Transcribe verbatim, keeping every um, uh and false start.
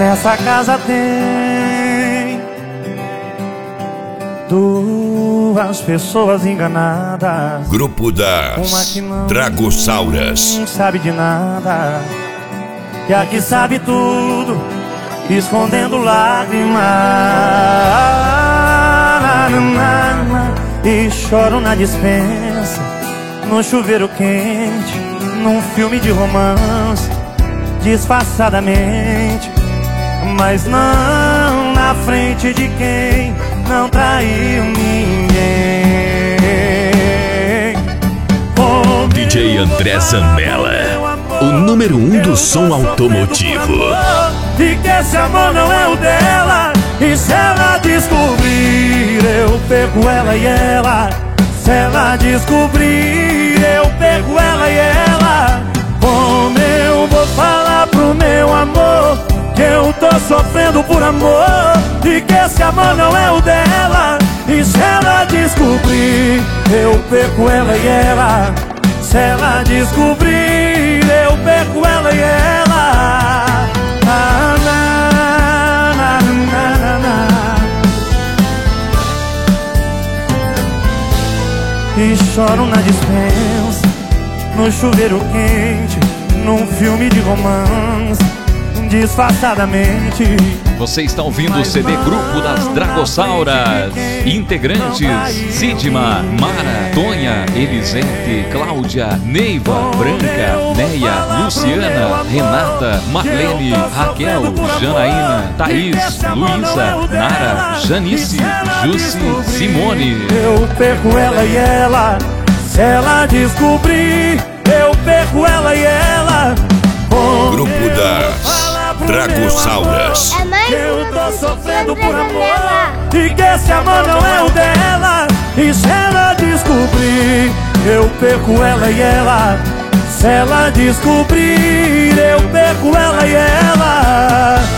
Nessa casa tem duas pessoas enganadas. Grupo das Dragossauras. Não sabe de nada, e a que sabe tudo, escondendo lágrimas. E choro na dispensa, no chuveiro quente, num filme de romance, disfarçadamente, mas não na frente de quem não traiu ninguém. Oh, D J André Zambella, o número um do som automotivo. E que esse amor não é o dela, e se ela descobrir, eu pego ela e ela. Se ela descobrir, eu pego ela e ela. Como eu vou falar pro meu amor que eu tô sofrendo por amor, e que esse amor não é o dela, e se ela descobrir, eu perco ela e ela. Se ela descobrir, eu perco ela e ela. Ah, na, na, na, na, na. E choro na dispensa, no chuveiro quente, num filme de romance, disfarçadamente. Você está ouvindo o C D Grupo das Dragossauras. Integrantes: Sidma, Mara, Tonha, Elisete, Cláudia, Neiva, Branca, Neia, Luciana, Renata, Marlene, Raquel, Janaína, Thaís, Luísa, Nara, Janice, Jussi, Simone. Eu perco ela e ela. Se ela descobrir, eu perco ela e ela. Grupo das Dragossauras. É mais eu tô sofrendo por amor, e que esse amor não é o dela, e se ela descobrir, eu perco ela e ela. Se ela descobrir, eu perco ela e ela.